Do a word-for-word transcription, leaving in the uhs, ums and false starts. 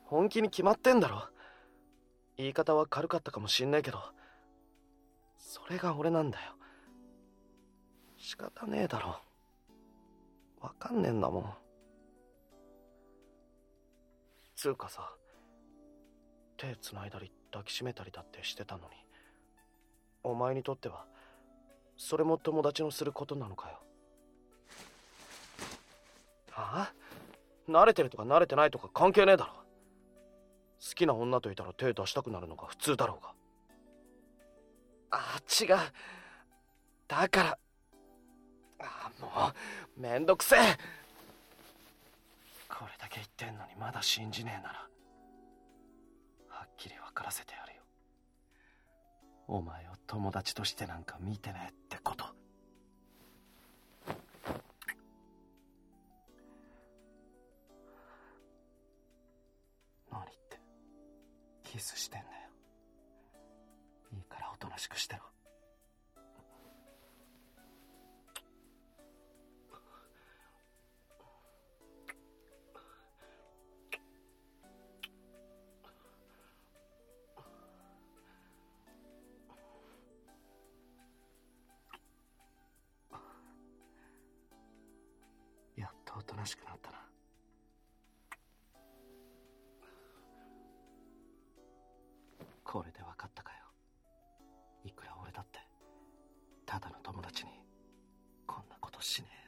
本気に決まってんだろ。言い方は軽かったかもしんないけど、それが俺なんだよ。仕方ねえだろ。わかんねえんだもん。つうかさ、手繋いだり抱きしめたりだってしてたのに、お前にとってはそれも友達のすることなのかよ。はあ？慣れてるとか慣れてないとか関係ねえだろ。好きな女といたら手出したくなるのが普通だろうが。あ、違う。だから、あ、もうめんどくせえ。これだけ言ってんのにまだ信じねえなら、はっきり分からせてやるよ。お前を友達としてなんか見てねえってこと。何ってキスしてんだよ。いいからおとなしくしてろ。やっとおとなしくなったな。これで分かったかよ。いくら俺だってただの友達にこんなことしねえ。